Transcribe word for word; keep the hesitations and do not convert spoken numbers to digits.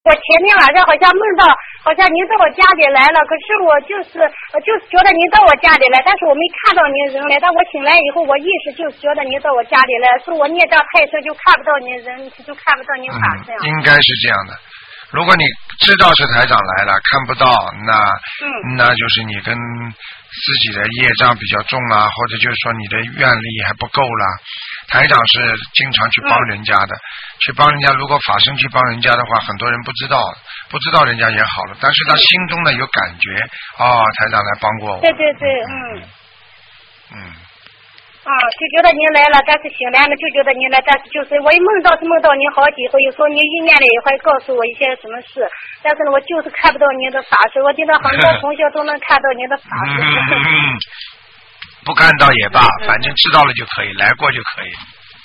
我前天晚上好像梦到，好像您到我家里来了，可是我就是就是觉得您到我家里来，但是我没看到您人来。但我醒来以后，我意识就是觉得您到我家里来，所以我念张太深就看不到您人，就看不到您法身、 嗯。应该是这样的。如果你知道是台长来了，看不到，那、嗯、那就是你跟自己的业障比较重啦，或者就是说你的愿力还不够啦。台长是经常去帮人家的，嗯、去帮人家。如果法身去帮人家的话，很多人不知道，不知道人家也好了，但是他心中呢有感觉，哦，台长来帮过我。 对对对，嗯。 嗯。 啊、嗯，就觉得您来了，但是醒来了就觉得您来，但是就是我一梦到是梦到您好几回，有时候您意念里也会告诉我一些什么事，但是呢，我就是看不到您的法身。我觉得很多同学都能看到您的法身。 嗯、不看到也罢，反正知道了就可以，来过就可以。